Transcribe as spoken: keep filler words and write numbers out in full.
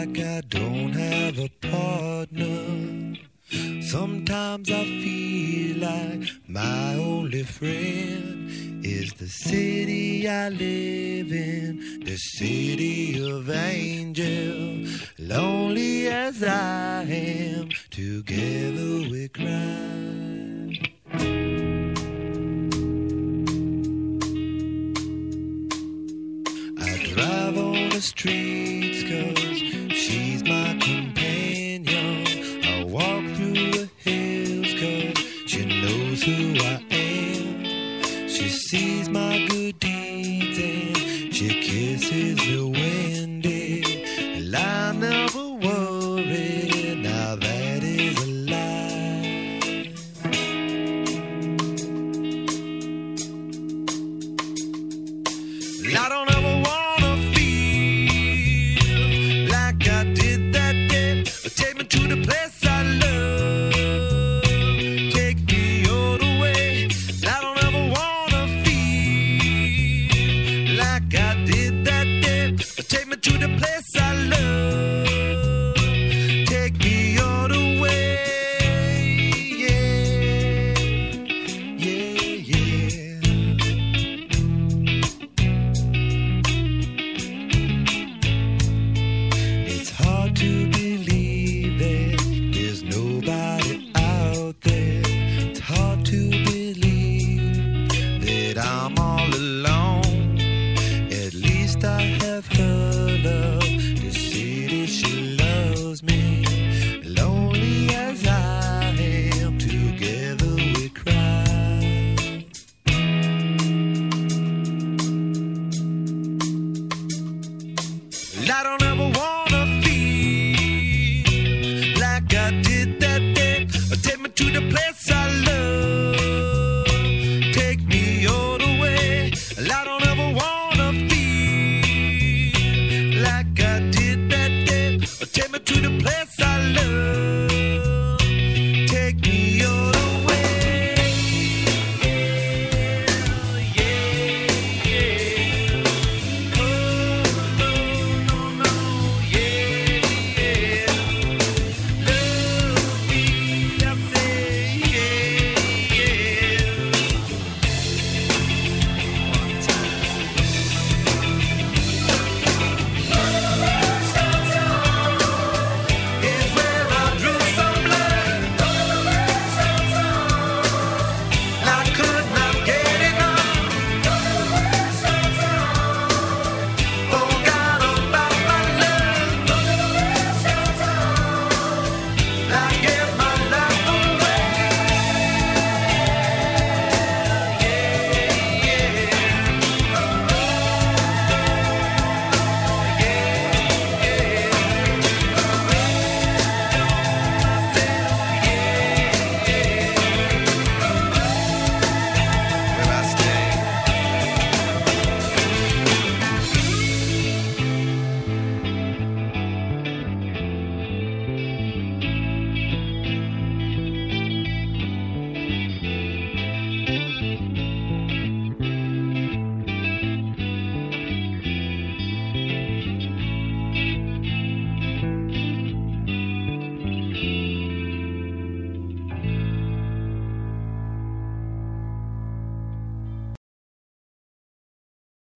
like I don't have a partner. Sometimes I feel like my only friend is the city I live in, the city of angels. Lonely as I am, together we cry. I drive on the streets 'cause she's my companion. I walk through the hills 'cause she knows who I am. She sees my good deeds and she kisses me when and I never worry. Now that is a lie. I don't ever wanna feel like I did that day. Take me to the place I love. Take me all the way. I don't ever wanna feel like I did that day. Take me to the place I love. Take me all the way. Yeah, yeah, yeah. It's hard to believe that there's nobody out there. It's hard to believe that I'm all alone. At least I have her love. The city, she loves me. Lonely as I am, together we cry. I don't ever want